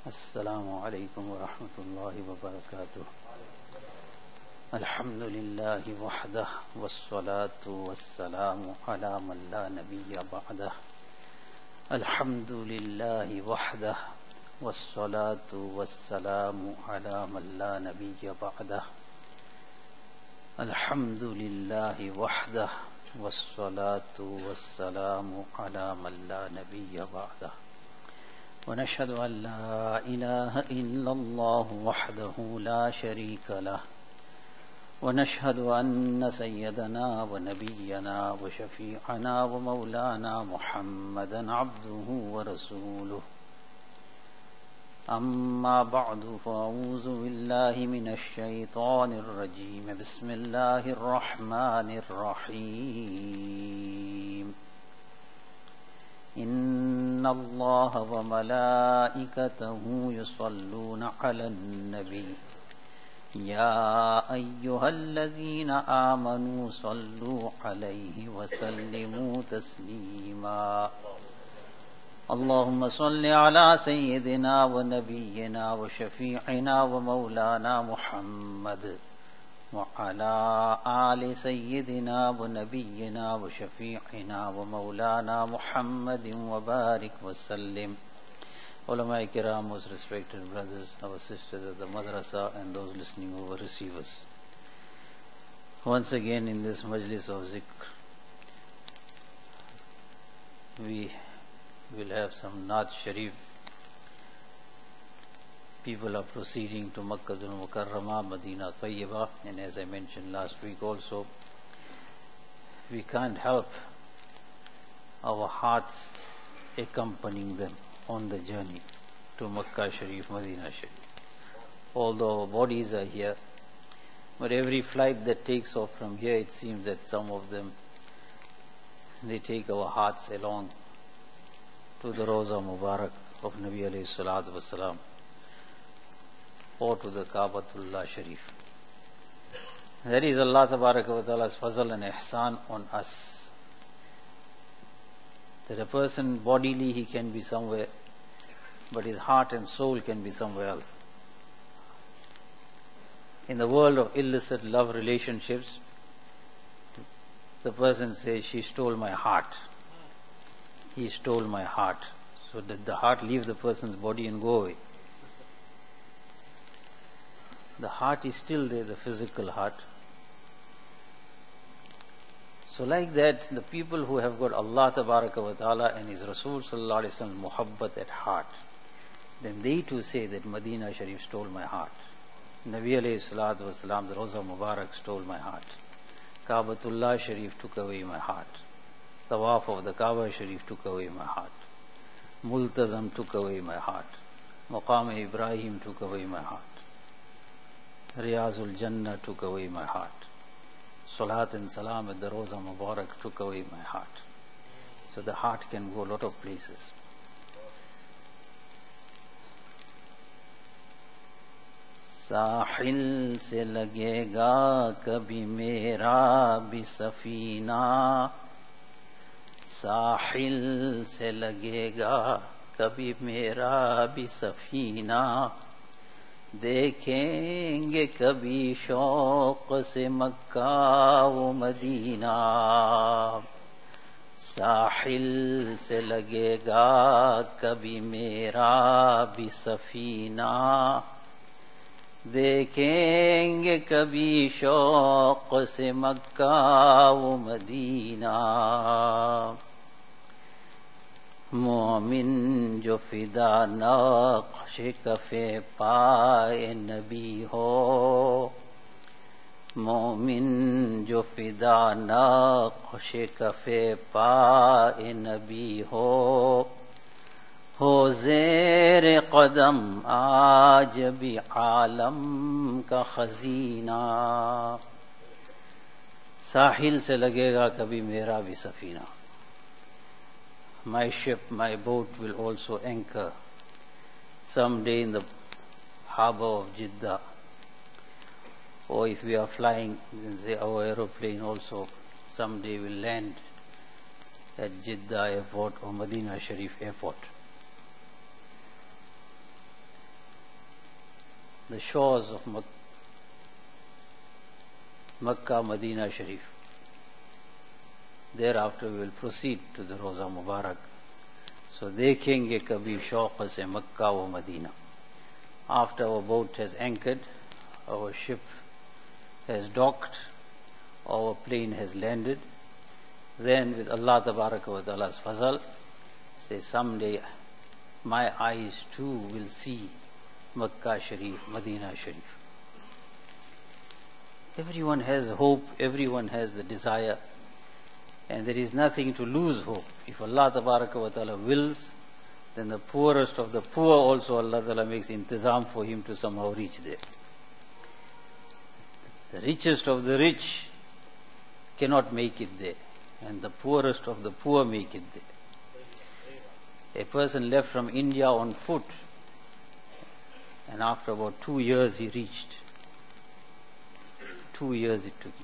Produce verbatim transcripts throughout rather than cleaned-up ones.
अस्सलामु अलैकुम व रहमतुल्लाहि व बरकातुह। अल्हम्दुलिल्लाहि वहदह वस्सलातु वस्सलामु अला मन ला नबिय्य बअदह। अल्हम्दुलिल्लाहि वहदह वस्सलातु वस्सलामु अला मन ला नबिय्य बअदह। अल्हम्दुलिल्लाहि वहदह वस्सलातु वस्सलामु अला मन ला नबिय्य बअदह। ونشهد أن لا إله إلا الله وحده لا شريك له ونشهد أن سيدنا ونبينا وشفيعنا ومولانا محمدا عبده ورسوله. أما بعد فأعوذ بالله من الشيطان الرجيم. بسم الله الرحمن الرحيم. إن الله وملائكته يصلون على النبي يا أيها الذين آمنوا صلوا عليه وسلموا تسليما. اللهم صل على سيدنا ونبينا وشفيعنا ومولانا محمد وعلى آل سيدنا ونبينا وشفيعنا ومولانا محمد وبارك وسلم. Ulama Kiram, most respected brothers, our sisters at the madrasa, and those listening over receivers. Once again in this majlis of zikr, we will have some Naat Sharif. People are proceeding to Makkah al-Mukarramah, Medina Tayyibah, and as I mentioned last week also, we can't help our hearts accompanying them on the journey to Makkah Sharif, Medina Sharif. Although our bodies are here, but every flight that takes off from here, it seems that some of them, they take our hearts along to the Rawza Mubarak of Nabi alayhi salatu wasalam, or to the Kaabatullah Sharif. That is Allah Tabaraka wa Ta'ala's fazal and ihsan on us. That a person bodily he can be somewhere, but his heart and soul can be somewhere else. In the world of illicit love relationships, the person says, she stole my heart. He stole my heart. So that the heart leave the person's body and go away. The heart is still there, the physical heart. So like that, the people who have got Allah Tabaraka wa Ta'ala and His Rasul Sallallahu Alaihi Wasallam muhabbat at heart, then they too say that Medina Sharif stole my heart. Nabi alayhi salatu wasalam, the Rawza Mubarak stole my heart. Kaabatullah Sharif took away my heart. Tawaf of the Kaaba Sharif took away my heart. Multazam took away my heart. Maqam Ibrahim took away my heart. Riyazul Jannah took away my heart. Salat and Salam at the Rawza Mubarak took away my heart. So the heart can go a lot of places. साहिल से लगेगा कभी मेरा भी सफीना, साहिल से लगेगा कभी मेरा भी सफीना, देखेंगे कभी शौक से मक्का व मदीना, साहिल से लगेगा कभी मेरा भी सफीना, देखेंगे कभी शौक से मक्का व मदीना। मोमिन जो फिदा नक्श कफ़े पाए नबी हो, मोमिन जो फिदा नक्श कफ़े पाए नबी हो, हो ज़ेर कदम आज भी आलम का खजीना। साहिल से लगेगा कभी मेरा भी Safina. My ship, my boat will also anchor someday in the harbor of Jeddah. Or if we are flying, say our aeroplane also someday will land at Jeddah airport or Medina Sharif airport. the shores of Mak- Makkah, Medina Sharif. Thereafter we will proceed to the Roza Mubarak. So देखेंगे कभी शौक़ से Mecca व Medina. After our boat has anchored, our ship has docked, our plane has landed, then with Allah Tabaraka wa Ta'ala's fazal, say someday my eyes too will see Makkah Sharif, Medina Sharif. Everyone has hope, everyone has the desire, and there is nothing to lose hope. If Allah Tabaraka wa Ta'ala wills, then the poorest of the poor also Allah Ta'ala makes intizam for him to somehow reach there. The richest of the rich cannot make it there, and the poorest of the poor make it there. A person left from India on foot, and after about two years he reached. Two years it took him.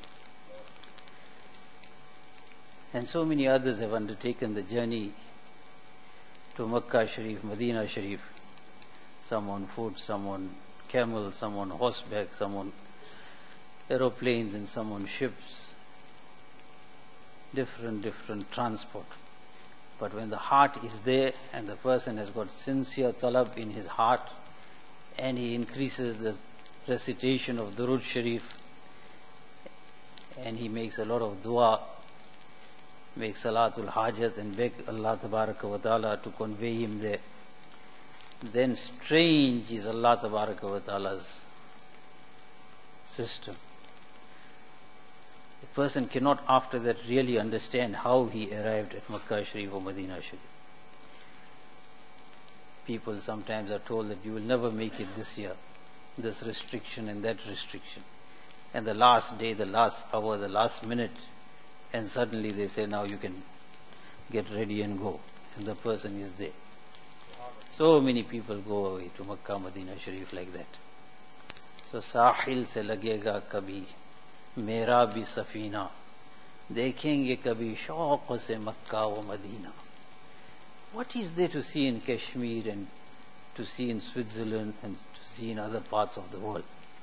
And so many others have undertaken the journey to Makkah Sharif, Medina Sharif. Some on foot, some on camel, some on horseback, some on aeroplanes, and some on ships. Different, different transport. But when the heart is there and the person has got sincere talab in his heart, and he increases the recitation of Durud Sharif, and he makes a lot of dua, makes Salatul Hajat, and beg Allah Tabaraka wa Ta'ala to convey him there, then strange is Allah Tabaraka wa Ta'ala's system. A person cannot after that really understand how he arrived at Makkah Sharif or Medina Sharif. People sometimes are told that you will never make it this year, this restriction and that restriction. And the last day, the last hour, the last minute, and suddenly they say, now you can get ready and go. And the person is there. So many people go away to Makkah, Medina Sharif like that. So, Sahil se lagega kabhi, mera bhi safina, dekhenge kabhi shauq se Makkah wa Medina. What is there to see in Kashmir and to see in Switzerland and to see in other parts of the world?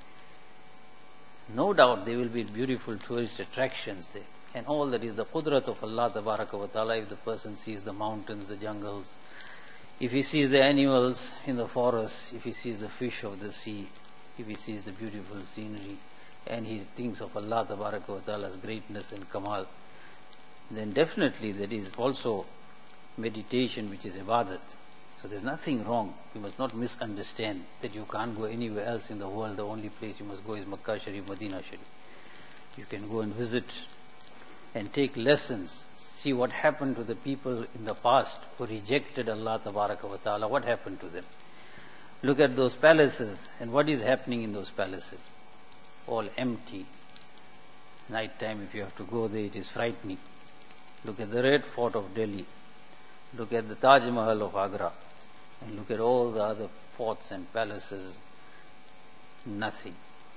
No doubt there will be beautiful tourist attractions there. And all that is the qudrat of Allah Tabaraka wa Ta'ala. If the person sees the mountains, the jungles, if he sees the animals in the forest, if he sees the fish of the sea, if he sees the beautiful scenery, and he thinks of Allah Tabaraka wa Ta'ala's greatness and kamal, then definitely there is also meditation which is ibadat. So there's nothing wrong. You must not misunderstand that you can't go anywhere else in the world. The only place you must go is Makkah Sharif, Medina Sharif. You can go and visit and take lessons. See what happened to the people in the past who rejected Allah Tabaraka wa Ta'ala. What happened to them? Look at those palaces and what is happening in those palaces. All empty. Night time, if you have to go there, it is frightening. Look at the Red Fort of Delhi. Look at the Taj Mahal of Agra. And look at all the other forts and palaces. Nothing.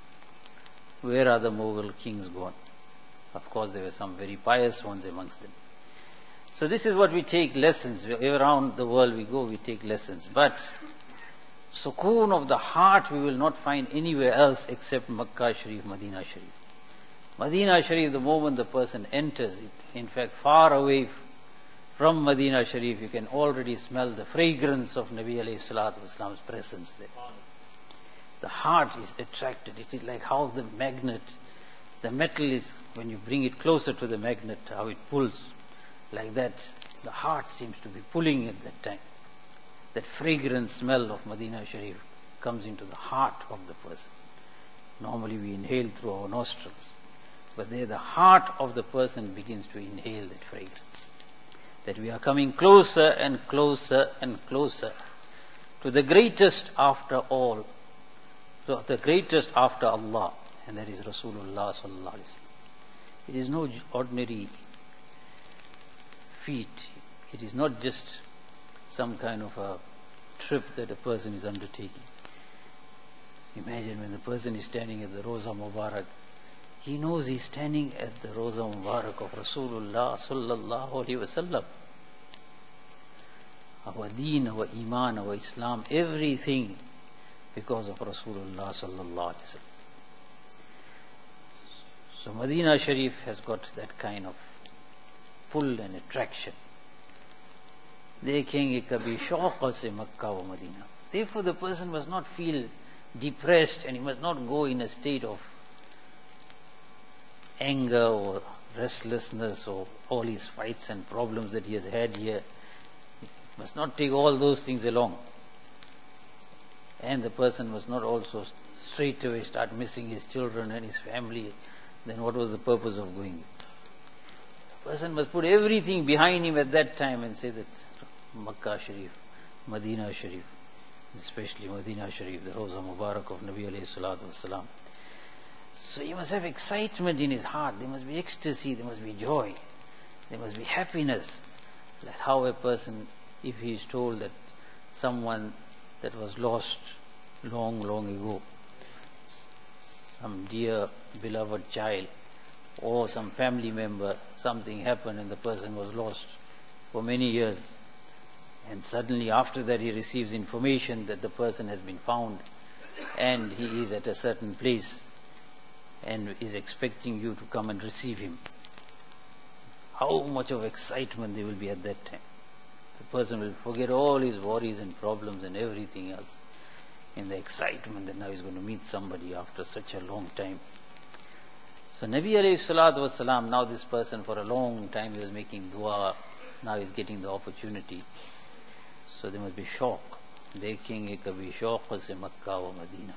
Where are the Mughal kings gone? Of course, there were some very pious ones amongst them. So this is what we take lessons. Around the world we go, we take lessons. But sukoon of the heart we will not find anywhere else except Makkah Sharif, Medina Sharif. Medina Sharif, the moment the person enters it, in fact, far away from Medina Sharif, you can already smell the fragrance of Nabi alayhi salatu wasalam's presence there. The heart is attracted. It is like how the magnet, the metal is, when you bring it closer to the magnet, how it pulls. Like that, the heart seems to be pulling at that time. That fragrant smell of Medina Sharif comes into the heart of the person. Normally we inhale through our nostrils. But there the heart of the person begins to inhale that fragrance. That we are coming closer and closer and closer to the greatest after all, to the greatest after Allah, and that is Rasulullah sallallahu alaihi wasallam. It is no ordinary feat. It is not just some kind of a trip that a person is undertaking. Imagine when the person is standing at the Roza Mubarak, he knows he's standing at the Roza Mubarak of Rasulullah sallallahu alaihi wasallam. Our deen, our iman, our Islam, everything because of Rasulullah sallallahu alaihi wasallam. So Medina Sharif has got that kind of pull and attraction. देखेंगे कभी शौक़ से Mecca व Medina. Therefore the person must not feel depressed and he must not go in a state of anger or restlessness or all his fights and problems that he has had here. He must not take all those things along. And the person must not also straight away start missing his children and his family. Then what was the purpose of going? The person must put everything behind him at that time and say that Makkah Sharif, Medina Sharif, especially Medina Sharif, the Rawza Mubarak of Nabi alayhi salatu wasalam. So he must have excitement in his heart. There must be ecstasy, there must be joy, there must be happiness. Like how a person, if he is told that someone that was lost long, long ago, some dear beloved child or some family member, something happened and the person was lost for many years, and suddenly after that he receives information that the person has been found and he is at a certain place and is expecting you to come and receive him. How much of excitement there will be at that time. The person will forget all his worries and problems and everything else in the excitement that now he's going to meet somebody after such a long time. So Nabi alayhi salatu wasalam, now this person for a long time he was making dua, now he's getting the opportunity. So there must be shauq. देखेंगे कभी शौक़ से Mecca व Medina.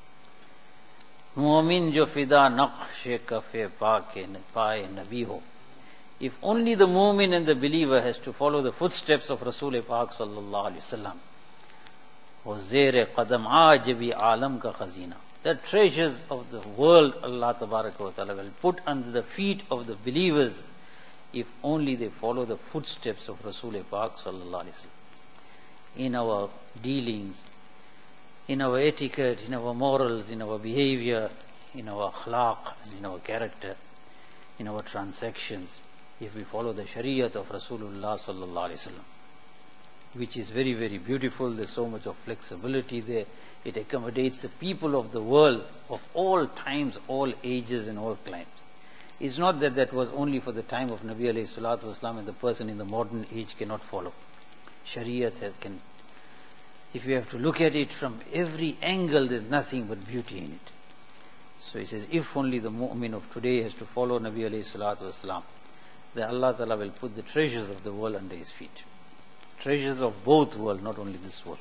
मोमिन जो फिदा नक्श cafe पाके पाए नबी हो. If only the mu'min and the believer has to follow the footsteps of Rasul Pak sallallahu alaihi wasallam, वो ज़ेर क़दम आज भी आलम का खज़ीना. The treasures of the world Allah Tabaraka wa Ta'ala will put under the feet of the believers if only they follow the footsteps of Rasul Pak sallallahu alaihi wasallam. In our dealings, in our etiquette, in our morals, in our behavior, in our akhlaq, in our character, in our transactions, if we follow the Shariat of Rasulullah sallallahu alaihi wasallam, which is very, very beautiful. There's so much of flexibility there. It accommodates the people of the world of all times, all ages and all climes. It's not that that was only for the time of Nabi alayhi salatu wasalam and the person in the modern age cannot follow. Shariat has, can, if you have to look at it from every angle, there's nothing but beauty in it. So he says, if only the mu'min of today has to follow Nabi alayhi salatu wasalam, then Allah Ta'ala will put the treasures of the world under his feet. Treasures of both worlds, not only this world.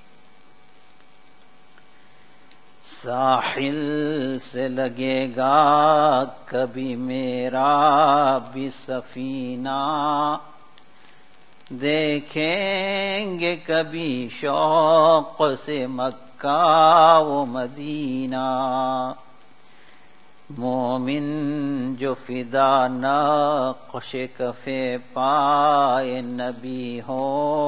साहिल से लगेगा कभी मेरा भी सफीना, देखेंगे कभी शौक़ से Mecca व मदीना. मोमिन जो फिदा नक़्श कफ़े पाए नबी हो,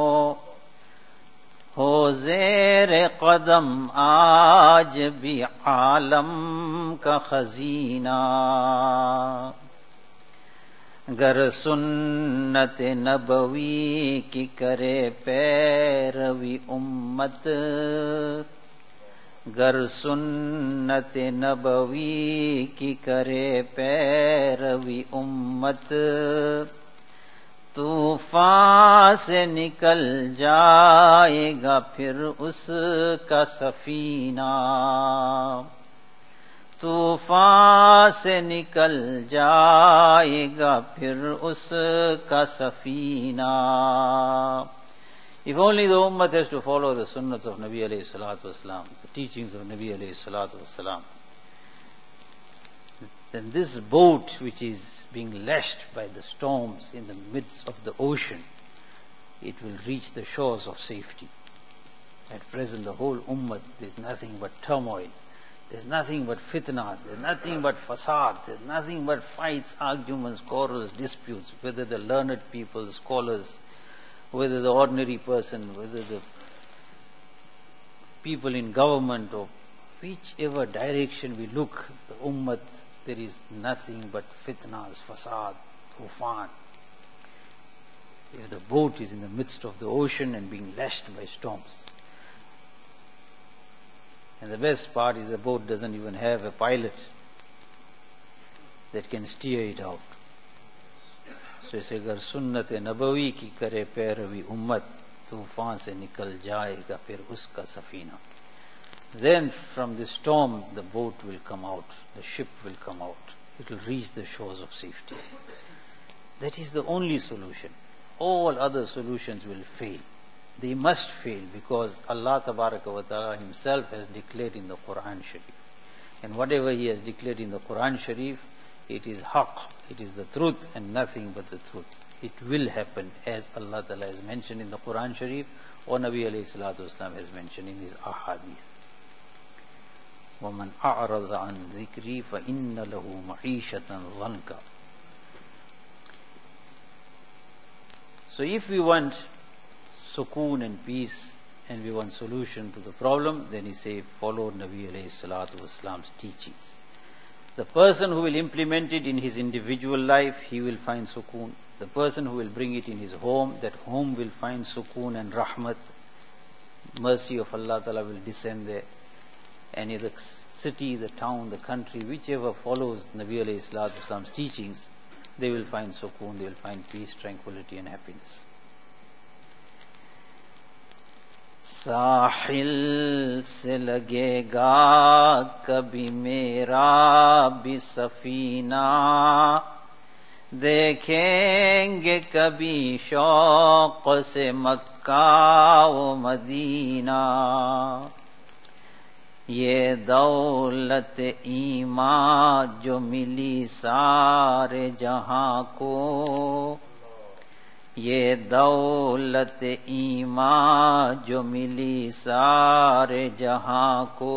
हो ज़ेर क़दम आज भी आलम का खज़ीना. गर सुन्नत नबवी की करे पैरवी उम्मत, गर सुन्नत नबवी की करे पैरवी उम्मत, तूफान से निकल जाएगा फिर उसका सफीना. तूफान से निकल जाएगा फिर उसका Safina. If only the ummah has to follow the sunnahs of Nabi alayhi salatu wasalam, the teachings of Nabi alayhi salatu wasalam, then this boat which is being lashed by the storms in the midst of the ocean, it will reach the shores of safety. At present the whole ummah, there is nothing but turmoil, there is nothing but fitnas, there is nothing but fasad, there is nothing but fights, arguments, quarrels, disputes, whether the learned people, the scholars, whether the ordinary person, whether the people in government, or whichever direction we look, the ummah, there is nothing but fitnas, fasad, tufan. If the boat is in the midst of the ocean and being lashed by storms, And the best part is the boat doesn't even have a pilot that can steer it out. So इसे अगर सुन्नत नबवी की करे पैरवी उम्मत तूफान से निकल जाएगा फिर उसका Safina. Then from the storm the boat will come out, the ship will come out. It will reach the shores of safety. That is the only solution. All other solutions will fail. They must fail because Allah Tabaraka wa Ta'ala Himself has declared in the Quran Sharif. And whatever He has declared in the Quran Sharif, it is haqq, it is the truth and nothing but the truth. It will happen as Allah Ta'ala has mentioned in the Quran Sharif or Nabi alayhi salatu wasalam has mentioned in his ahadith. وَمَنْ أَعْرَضَ عَنْ ذِكْرِي فَإِنَّ لَهُ مَعِيشَةً ضَنْكَ. So if we want sukoon and peace and we want solution to the problem, then he say follow Nabi alayhi salatu wasalam's teachings. The person who will implement it in his individual life, he will find sukoon. The person who will bring it in his home, that home will find sukoon and rahmat. Mercy of Allah Ta'ala will descend there. And in the city, the town, the country, whichever follows Nabi alayhi salatu wasalam's teachings, they will find sukoon, they will find peace, tranquility and happiness. साहिल से लगेगा कभी मेरा भी सफीना, देखेंगे कभी शौक से Mecca व मदीना. ये दौलत ईमान जो मिली सारे जहां को, ये दौलत ईमान जो मिली सारे जहां को,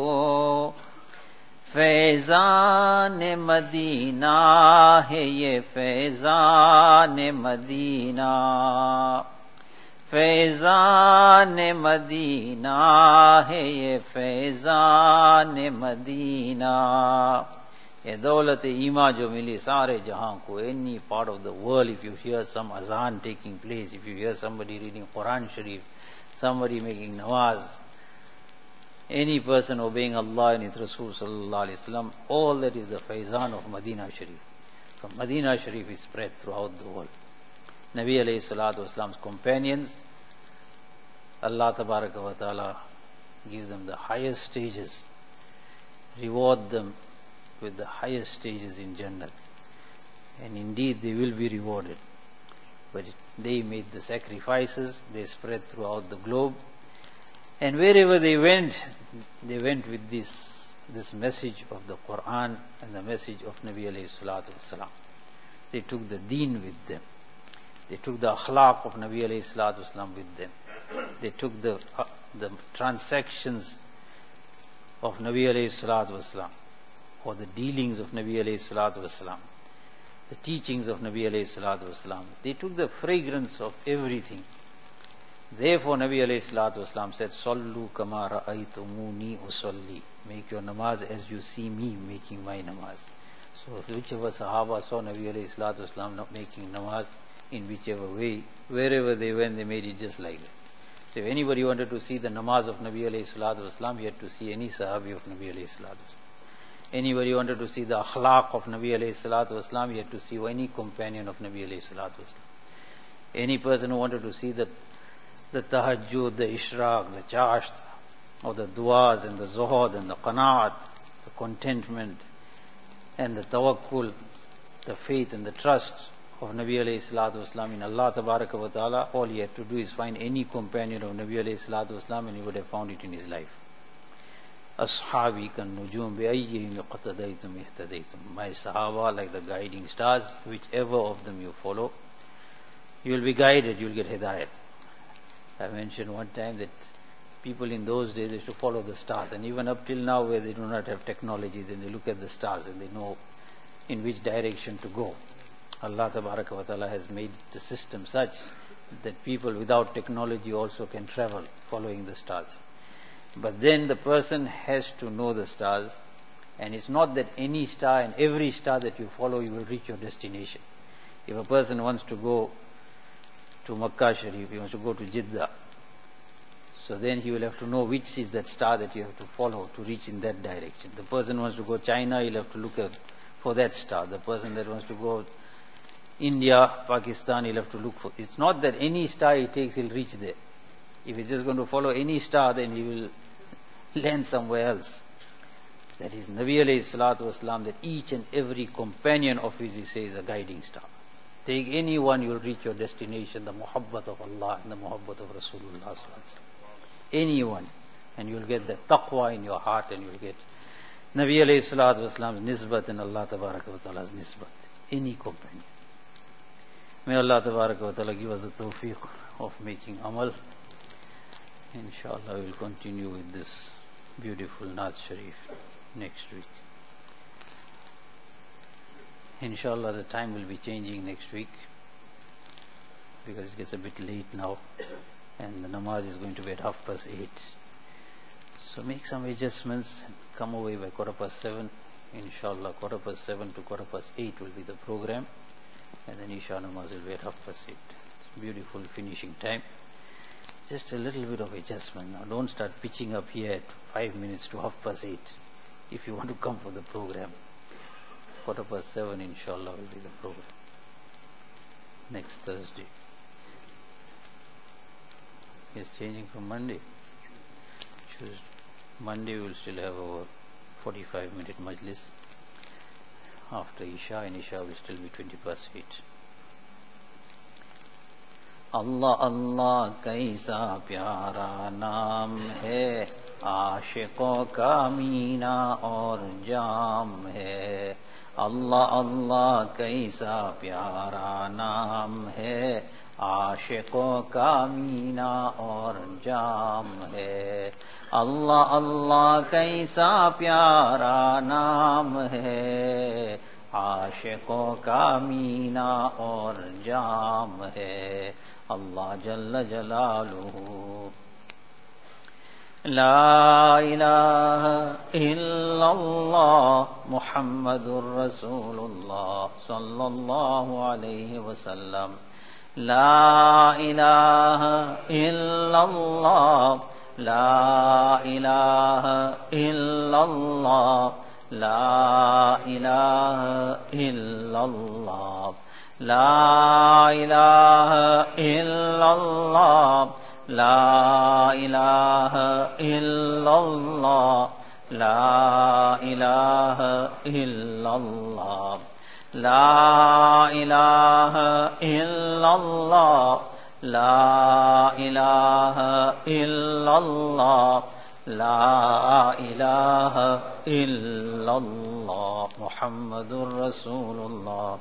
फैजान मदीना है ये फैजान मदीना, फैजान मदीना है ये Faizan Medina. A dawlat ima jo mili sare jahan ko, any part of the world, if you hear some azan taking place, if you hear somebody reading Quran Sharif, somebody making nawaz, any person obeying Allah and His Rasul sallallahu alaihi wasallam, all that is the faizan of Medina Sharif. From Medina Sharif is spread throughout the world. Nabi alayhi salatu wasalam's companions, Allah tabaraka wa ta'ala give them the highest stages, reward them with the highest stages in Jannah. And indeed they will be rewarded. But they made the sacrifices, they spread throughout the globe. And wherever they went, they went with this, this message of the Quran and the message of Nabi alayhi salatu wasalam. They took the deen with them. They took the akhlaq of Nabi alayhi salatu wasalam with them. They took the, uh, the transactions of Nabi alayhi salatu wasalam, or the dealings of Nabi alayhi salatu wasalam, the teachings of Nabi alayhi salatu wasalam. They took the fragrance of everything. Therefore Nabi alayhi salatu wasalam said, Sallu kama ra'aytumuni usalli. Make your namaz as you see me making my namaz. So whichever Sahaba saw Nabi alayhi salatu wasalam making namaz in whichever way, wherever they went, they made it just like that. So if anybody wanted to see the namaz of Nabi alayhi salatu wasalam, he had to see any Sahabi of Nabi alayhi salatu wasalam. Anybody wanted to see the akhlaq of Nabi alayhi salatu wasalam, he had to see any companion of Nabi alayhi salatu wasalam. Any person who wanted to see the, the tahajjud, the ishraq, the chasht, or the du'as and the zuhud and the qanaat, the contentment and the tawakkul, the faith and the trust of Nabi alayhi salatu wasalam in Allah tabaraka wa ta'ala, all he had to do is find any companion of Nabi alayhi salatu wasalam and he would have found it in his life. Ashabi kan nujum bi ayyihim iqtadaytum ihtadaytum. My Sahaba like the guiding stars, whichever of them you follow, you will be guided, you will get hidayat. I mentioned one time that people in those days used to follow the stars, and even up till now where they do not have technology, then they look at the stars and they know in which direction to go. Allah Tabaraka wa Ta'ala has made the system such that people without technology also can travel following the stars. But then the person has to know the stars, and it's not that any star and every star that you follow you will reach your destination. If a person wants to go to Makkah Sharif, he wants to go to Jeddah, So then he will have to know which is that star that you have to follow to reach in that direction. The person wants to go China, he'll have to look at, for that star. The person that wants to go India, Pakistan, he'll have to look for. It's not that any star he takes, he'll reach there. If he's just going to follow any star, then he will land somewhere else. That is Nabi alayhi salatu wasalam, that each and every companion of his, he says, a guiding star. Take any one, you'll reach your destination, the muhabbat of Allah and the muhabbat of Rasulullah sallallahu alaihi wasallam. Anyone, and you'll get the taqwa in your heart, and you'll get Nabi alayhi salatu wasalam's nisbat and Allah tabaraka wa ta'ala's nisbat. Any companion. May Allah tabaraka wa ta'ala give us the tawfiq of making amal. Inshallah, we will continue with this beautiful Naaz Sharif next week. Inshallah, the time will be changing next week because it gets a bit late now, and the namaz is going to be at half past eight. So make some adjustments and come away by quarter past seven. Inshallah, quarter past seven to quarter past eight will be the program, and then Isha namaz will be at half past eight. It's beautiful finishing time. Just a little bit of adjustment. Now don't start pitching up here at five minutes to half past eight if you want to come for the program. Quarter past seven, inshallah, will be the program next Thursday. It's changing from Monday. Tuesday. Monday we will still have our forty-five minute majlis after Isha, and Isha will still be twenty past eight. Allah Allah kaisa pyara naam hai, आशिकों का मीना और जाम है. Allah Allah कैसा प्यारा नाम है, आशिकों का मीना और जाम है. Allah Allah कैसा प्यारा नाम है, आशिकों का मीना और जाम है. Allah जल्ल जलालुहु. لا إله إلا الله محمد رسول الله صلى الله عليه وسلم. لا إله إلا الله لا إله إلا الله لا إله إلا الله لا إله إلا الله لا إله إلا الله لا إله إلا الله لا إله إلا الله لا إله إلا الله لا إله إلا الله محمد رسول الله.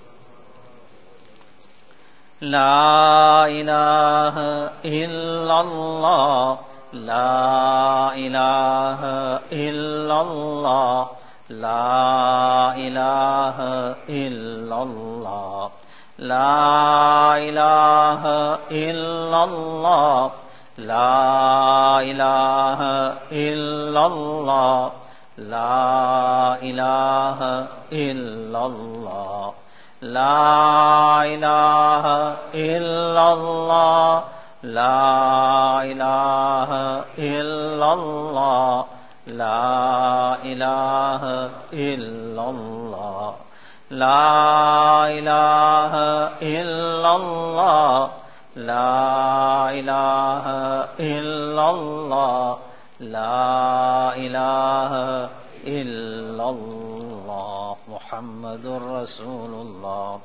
لا إله إلا الله لا إله إلا الله لا إله إلا الله لا إله إلا الله لا إله إلا الله لا إله إلا الله لا إله إلا الله لا إله إلا الله لا إله إلا الله لا إله إلا الله لا إله إلا الله لا إله إلا الله محمد رسول الله.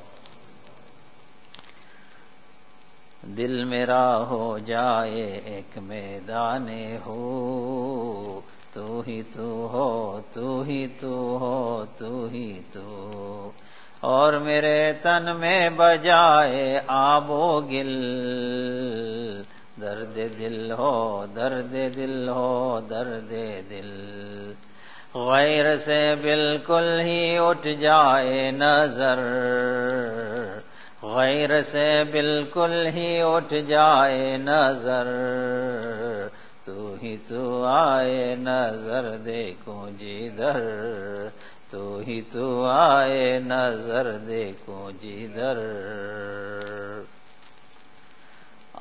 दिल मेरा हो जाए एक मैदाने हो, तू ही तू हो तू ही तू हो तू ही तू. और मेरे तन में बजाए आबो गिल, दर्द दिल हो दर्द दिल हो दर्द दिल. गैर से बिल्कुल ही उठ जाए नजर, गैर से बिल्कुल ही उठ जाए नजर. तू ही तू आए नजर देखो जिधर, तू ही तू आए नजर देखो जिधर.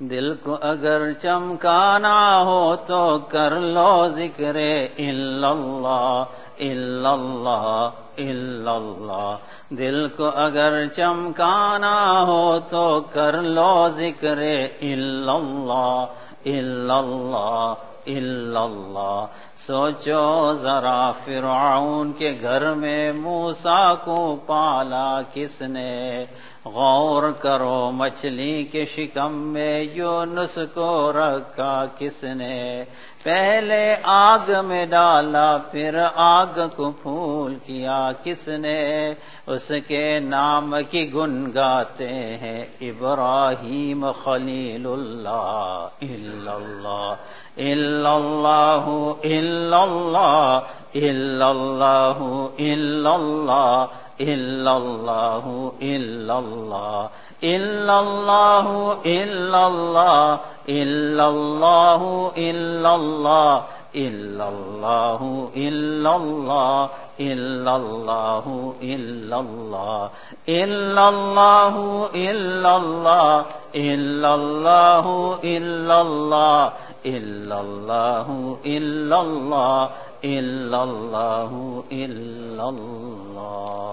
दिल को अगर चमकाना हो तो कर लो जिक्र इल्लल्लाह इल्लल्लाह इल्लल्लाह। दिल को अगर चमकाना हो तो कर लो जिक्र इल्लल्लाह इल्लल्लाह इल्लल्लाह। सोचो जरा फिरौन के घर में मूसा को पाला किसने, गौर करो मछली के शिकम में यूनुस को रखा किसने। पहले आग में डाला फिर आग को फूल किया किसने, उसके नाम की गुन गाते हैं इब्राहीम खलीलुल्लाह। इल्लल्लाह इल्लल्लाहु इल्लल्लाह इल्लल्लाहु इल्लल्लाह इल्लल्लाहु इल्लल्लाह इल्लल्लाहु इल्लल्लाह इल्लल्लाहु इल्लल्लाह इल्लल्लाहु इल्लल्लाह इल्लल्लाहु इल्लल्लाह इल्लल्लाहु इल्लल्लाह इल्लल्लाहु इल्लल्लाह इल्लल्लाहु इल्लल्लाह इल्लल्लाहु इल्लल्लाह।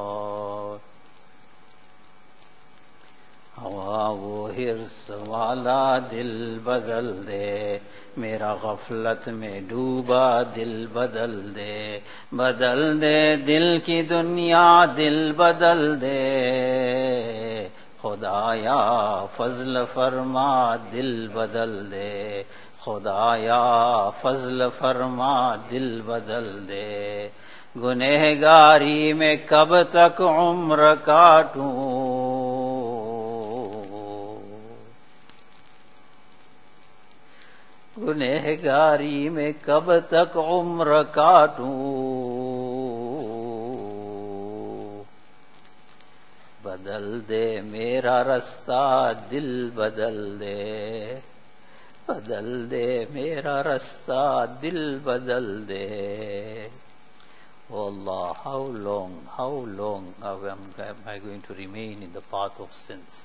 हवा वो हिर्स वाला दिल बदल दे, मेरा गफलत में डूबा दिल बदल दे। बदल दे दिल की दुनिया दिल बदल दे, खुदाया फजल फरमा दिल बदल दे। खुदाया फजल फरमा दिल बदल दे। गुनहगारी में कब तक उम्र काटूं, गुनहगारी में कब तक उम्र काटूं। बदल दे मेरा रास्ता दिल बदल दे, बदल दे मेरा रास्ता दिल बदल दे। Oh Allah, how long, how long am I going to remain in the path of sins?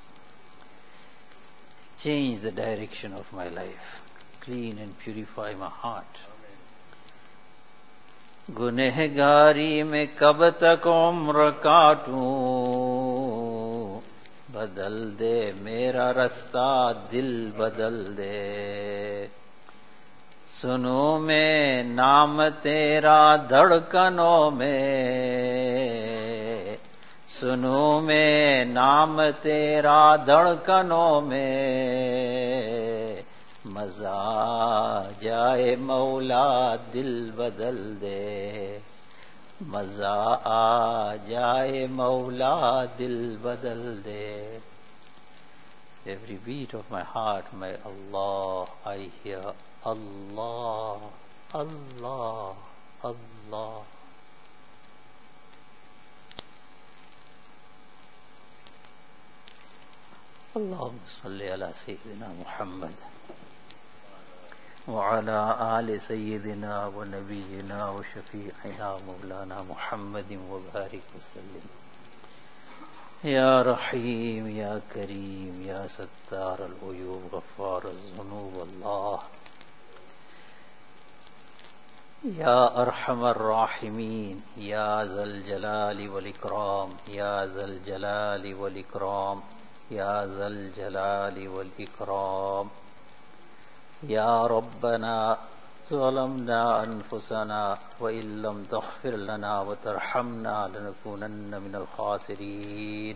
Change the direction of my life. Clean and purify my heart. गुनहगारी में कब तक उम्र काटूं, बदल दे मेरा रास्ता दिल बदल दे। सुनो मैं नाम तेरा धड़कनों में, सुनो मैं नाम तेरा धड़कनों में। मजा जाए मौला दिल बदल दे, मजा आ जाए मौला दिल बदल दे। Every beat of my heart, my Allah, I hear Allah, Allah, Allah. Allahumma salli ala Sayyidina Muhammad wa ala ali Sayyidina wa Nabiyyina wa Shafi'ina Mawlana Muhammadin wa barik wa sallim. Ya Rahim, Ya Kareem, Ya Sattar al-Uyub, Ghaffar al-Zunub, Allah. Ya Arhamar Rahimin, Ya Zal Jalali wal Ikram, Ya Zal Jalali wal Ikram, Ya Zal Jalali wal Ikram. Ya Rabbana ظلمنا أنفسنا وإن لم تغفر لنا وترحمنا لنكونن من الخاسرين.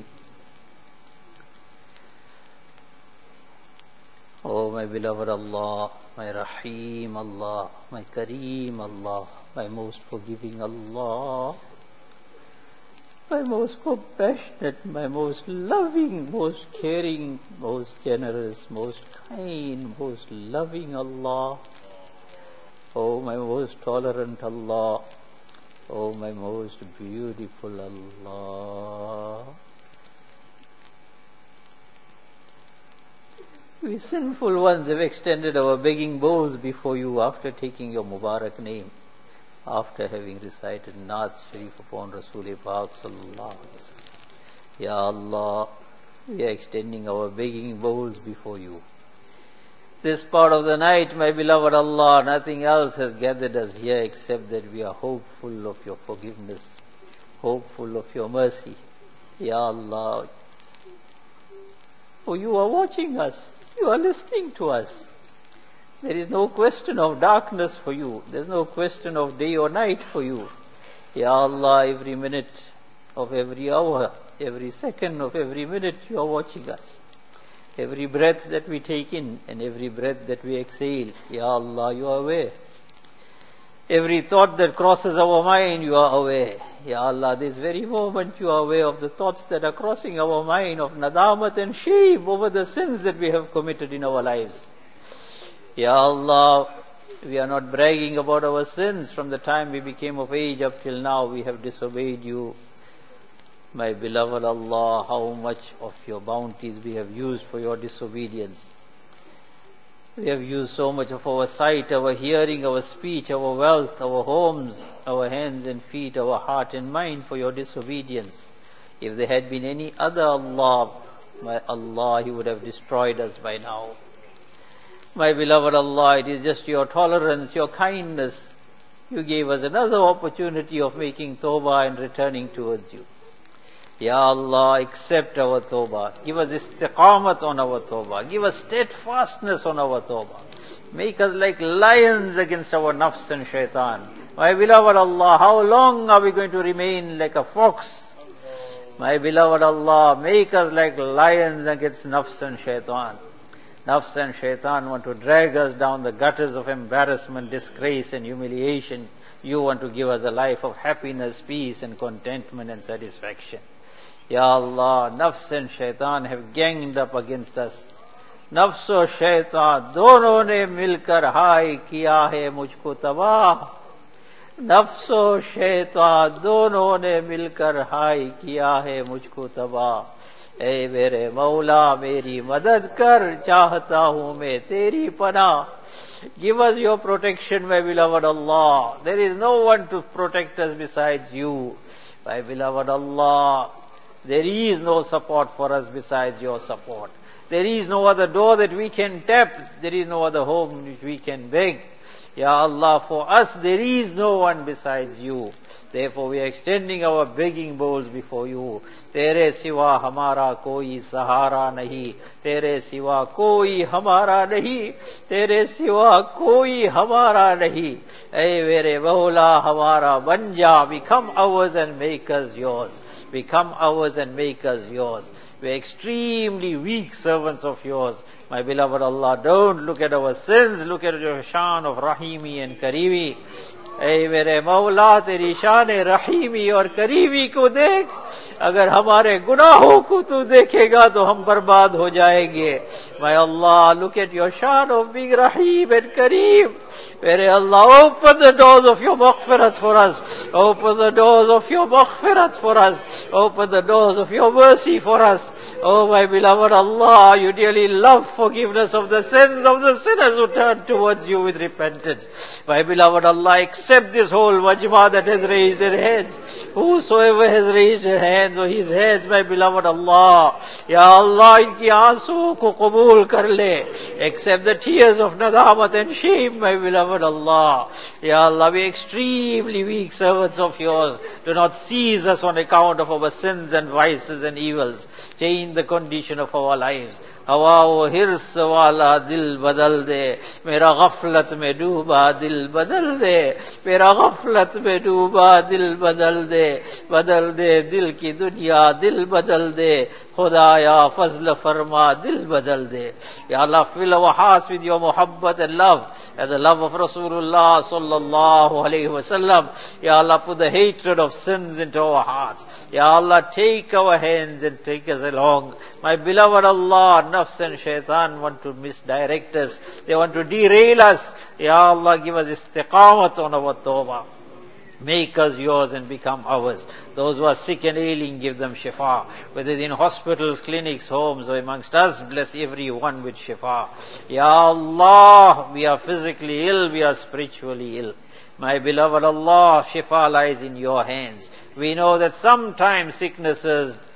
Oh my beloved Allah, my Rahim Allah, my Kareem Allah, my most forgiving Allah, my most compassionate, my most loving, most caring, most generous, most kind, most loving Allah. Oh my most tolerant Allah, oh my most beautiful Allah. We sinful ones have extended our begging bowls before you after taking your Mubarak name, after having recited Naat Sharif upon Rasul Pak Sallallahu Alaihi Wasallam. Ya Allah, we are extending our begging bowls before you. This part of the night, my beloved Allah, nothing else has gathered us here except that we are hopeful of your forgiveness, hopeful of your mercy. Ya Allah, for you are watching us, you are listening to us. There is no question of darkness for you. There is no question of day or night for you. Ya Allah, every minute of every hour, every second of every minute, you are watching us. Every breath that we take in and every breath that we exhale, Ya Allah, you are aware. Every thought that crosses our mind, you are aware. Ya Allah, this very moment you are aware of the thoughts that are crossing our mind of nadamat and shame over the sins that we have committed in our lives. Ya Allah, we are not bragging about our sins. From the time we became of age up till now, we have disobeyed you. My beloved Allah, how much of your bounties we have used for your disobedience. We have used so much of our sight, our hearing, our speech, our wealth, our homes, our hands and feet, our heart and mind for your disobedience. If there had been any other Allah, my Allah, He would have destroyed us by now. My beloved Allah, it is just your tolerance, your kindness. You gave us another opportunity of making tawbah and returning towards you. Ya Allah, accept our tawbah. Give us istiqamat on our tawbah. Give us steadfastness on our tawbah. Make us like lions against our nafs and shaitan. My beloved Allah, how long are we going to remain like a fox? My beloved Allah, make us like lions against nafs and shaitan. Nafs and shaitan want to drag us down the gutters of embarrassment, disgrace and humiliation. You want to give us a life of happiness, peace and contentment and satisfaction. Ya Allah, nafs and shaitan have ganged up against us. Nafs और shaitan दोनों ने मिलकर हाय किया है मुझको तबाह. नफ्स और शैतान दोनों ने मिलकर हाय किया है मुझको तबाह. ऐ मेरे मौला मेरी मदद कर, चाहता हूँ मैं तेरी पनाह. Give us your protection, my beloved Allah. There is no one to protect us besides you. My beloved Allah, there is no support for us besides your support. There is no other door that we can tap. There is no other home which we can beg. Ya Allah, for us there is no one besides you. Therefore we are extending our begging bowls before you. Tere siwa hamara koi sahara nahi. Tere siwa koi hamara nahi. Tere siwa koi hamara nahi. Ay mere Mawla hamara ban ja. Become ours and make us yours. Become ours and make us yours. We are extremely weak servants of yours. My beloved Allah, don't look at our sins, look at your shan of Rahimi and Karimi. ऐ मेरे मौला तेरी शान रहीमी और creamy को देख. अगर हमारे गुनाहों को तू देखेगा तो हम बर्बाद हो जाएंगे. My Allah, look at your shan of being Rahim and Kareem. May Allah open the doors of your maghfirat for us. Open the doors of your maghfirat for us. Open the doors of your mercy for us. Oh my beloved Allah, you dearly love forgiveness of the sins of the sinners who turn towards you with repentance. My beloved Allah, accept this whole majma that has raised their heads. Whosoever has raised his hands or his heads, my beloved Allah, Ya Allah, inki aansuon ko qabool kar le. Accept the tears of nadamat and shame, my beloved Allah. Ya Allah, we are extremely weak servants of yours. Do not seize us on account of our sins and vices and evils. Change the condition of our lives. हवा वो हिर्स वाला दिल बदल दे, मेरा गफलत में डूबा दिल बदल दे, मेरा गफलत में डूबा दिल बदल दे, बदल दे दिल की दुनिया दिल बदल दे, खुदाया फजल फरमा दिल बदल दे. Ya Allah, fill our hearts with your muhabbat and love, and the love of Rasulullah sallallahu alayhi wa sallam. Ya Allah, put the hatred of sins into our hearts. Ya Allah, take our hands and take us along. My beloved Allah, nafs and shaitan want to misdirect us. They want to derail us. Ya Allah, give us istiqamat on our tawbah. Make us yours and become ours. Those who are sick and ailing, give them shifa. Whether in hospitals, clinics, homes, or amongst us, bless everyone with shifa. Ya Allah, we are physically ill, we are spiritually ill. My beloved Allah, shifa lies in your hands. We know that sometimes sicknesses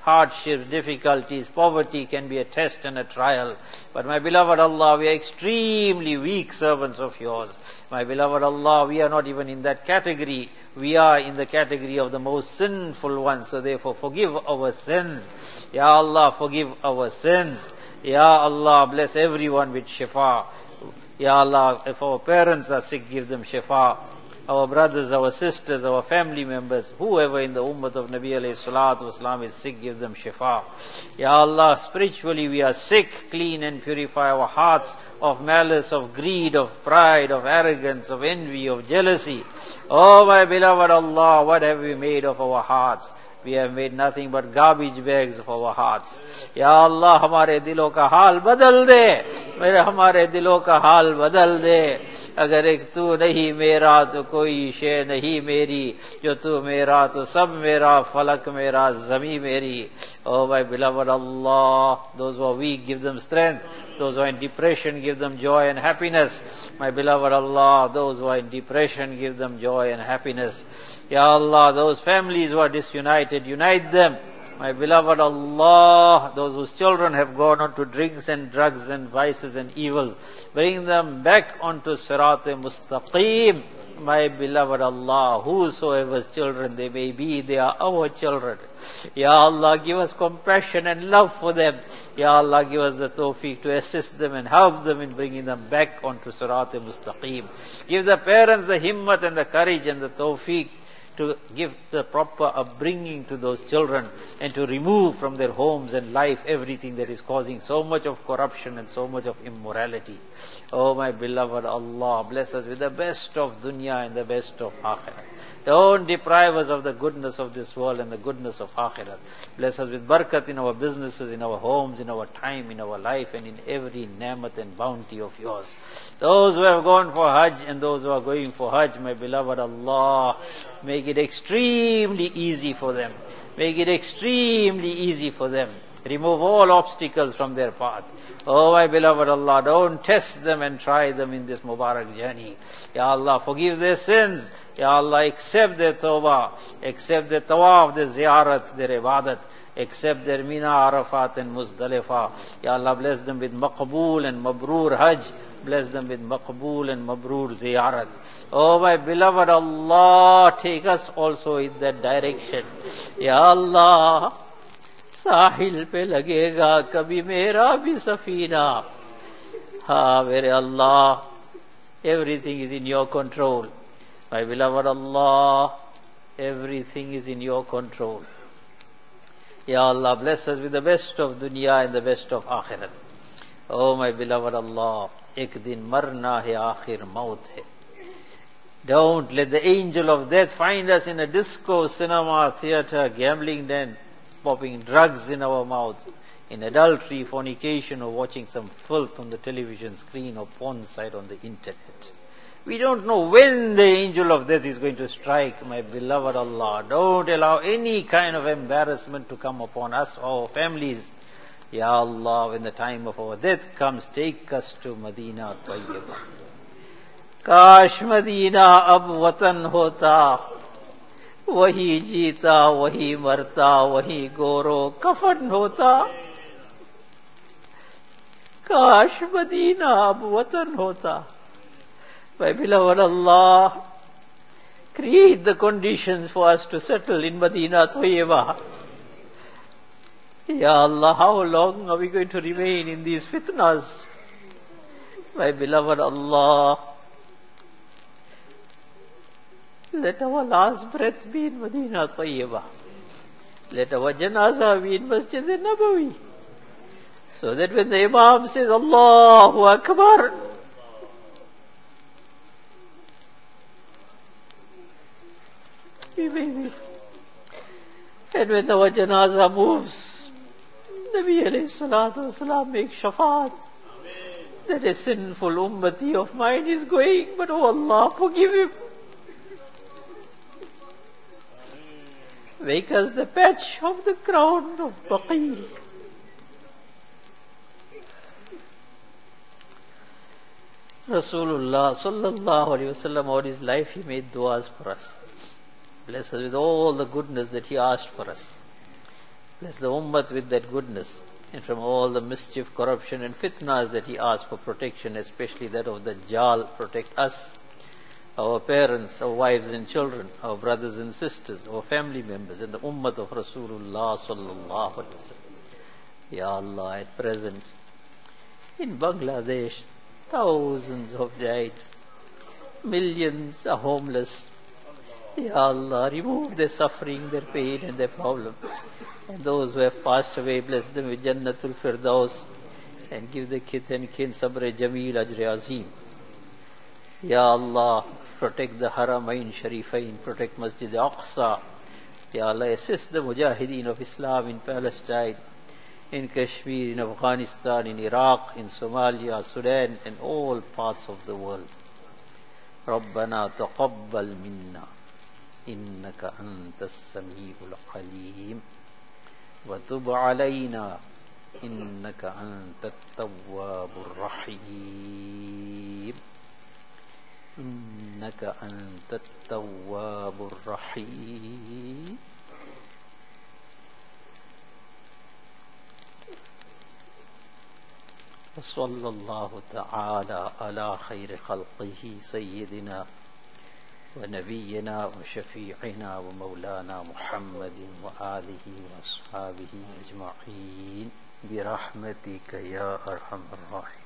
hardships, difficulties, poverty can be a test and a trial. But my beloved Allah, we are extremely weak servants of yours. My beloved Allah, we are not even in that category. We are in the category of the most sinful ones. So therefore, forgive our sins. Ya Allah, forgive our sins. Ya Allah, bless everyone with shifa. Ya Allah, if our parents are sick, give them shifa. Our brothers, our sisters, our family members, whoever in the ummah of Nabi alayhi salatu wasalam is sick, give them shifa. Ya Allah, spiritually we are sick, clean and purify our hearts of malice, of greed, of pride, of arrogance, of envy, of jealousy. Oh my beloved Allah, what have we made of our hearts? We have made nothing but garbage bags of our hearts. Ya Allah, हमारे दिलों का हाल बदल दे. मेरे हमारे दिलों का हाल बदल दे. अगर एक तू नहीं मेरा तो कोई शे नहीं मेरी. जो तू मेरा तो सब मेरा, फलक मेरा, ज़मी मेरी. Oh my beloved Allah, those who are weak, give them strength. Those who are in depression, give them joy and happiness. My beloved Allah, those who are in depression, give them joy and happiness. Ya Allah, those families who are disunited, unite them. My beloved Allah, those whose children have gone on to drinks and drugs and vices and evil, bring them back onto Sirat-e-Mustaqim. My beloved Allah, whosoever's children they may be, they are our children. Ya Allah, give us compassion and love for them. Ya Allah, give us the tawfiq to assist them and help them in bringing them back onto Sirat-e-Mustaqim. Give the parents the himmat and the courage and the tawfiq to give the proper upbringing to those children and to remove from their homes and life everything that is causing so much of corruption and so much of immorality. Oh my beloved Allah, bless us with the best of dunya and the best of akhirah. Don't deprive us of the goodness of this world and the goodness of akhirah. Bless us with barakat in our businesses, in our homes, in our time, in our life, and in every ni'mat and bounty of yours. Those who have gone for Hajj and those who are going for Hajj, my beloved Allah, make it extremely easy for them. Make it extremely easy for them. Remove all obstacles from their path. Oh my beloved Allah, don't test them and try them in this Mubarak journey. Ya Allah, forgive their sins. Ya Allah, accept their tawbah, accept their tawaf, their ziyarat, their ibadat, accept their Mina, Arafat and Muzdalifah. Ya Allah, bless them with maqbool and mabroor Hajj. Bless them with maqbool and mabroor ziyarat. Oh my beloved Allah, take us also in that direction. Ya Allah, sahil pe lagega kabhi mera bhi safina. Ha, mere Allah, everything is in your control. My beloved Allah, everything is in your control. Ya Allah, bless us with the best of dunya and the best of akhirat. Oh my beloved Allah, ek din marna hai, akhir maut hai. Don't let the angel of death find us in a disco, cinema, theater, gambling den, popping drugs in our mouths, in adultery, fornication, or watching some filth on the television screen or porn site on the internet. We don't know when the angel of death is going to strike, my beloved Allah. Don't allow any kind of embarrassment to come upon us or our families. Ya Allah, when the time of our death comes, take us to Madina Tayyibah. Kash Madina ab watan hota, wahi jeeta, wahi marta, wahi goro kafan hota. Kash Madina ab watan hota. My beloved Allah, create the conditions for us to settle in Madina Tayyibah. Ya Allah, how long are we going to remain in these fitnas? My beloved Allah, let our last breath be in Madina Tayyibah. Let our janazah be in Masjid al-Nabawi. So that when the Imam says, Allahu Akbar, we may be. And when our janazah moves, Nabi alayhi salatu wasalam makes shafaat that a sinful ummati of mine is going, but oh Allah, forgive him. Make us the patch of the crown of Baqi. Rasulullah sallallahu alayhi wa sallam, all his life he made du'as for us. Bless us with all the goodness that he asked for us. Bless the ummah with that goodness, and from all the mischief, corruption and fitnas that he asked for protection, especially that of the Dajjal. Protect us, our parents, our wives and children, our brothers and sisters, our family members, and the ummah of Rasulullah sallallahu alaihi wasallam. Ya Allah, at present, in Bangladesh, thousands have died. Millions are homeless. Ya Allah, remove their suffering, their pain and their problem. And those who have passed away, bless them with Jannatul Firdaus and give the kith and kin Sabr Jameel Ajr Azim. Ya Allah, protect the Haramain Sharifain, protect Masjid Aqsa. Ya Allah, assist the Mujahideen of Islam in Palestine, in Kashmir, in Afghanistan, in Iraq, in Somalia, Sudan, and all parts of the world. ربنا تقبل منا إنك أنت السميع العليم وتب علينا إنك أنت التواب الرحيم إنك أنت التواب الرحيم. وصلى الله تعالى على خير خلقه سيدنا ونبينا وشفيعنا ومولانا محمد وآله وأصحابه أجمعين برحمتك يا أرحم الراحمين.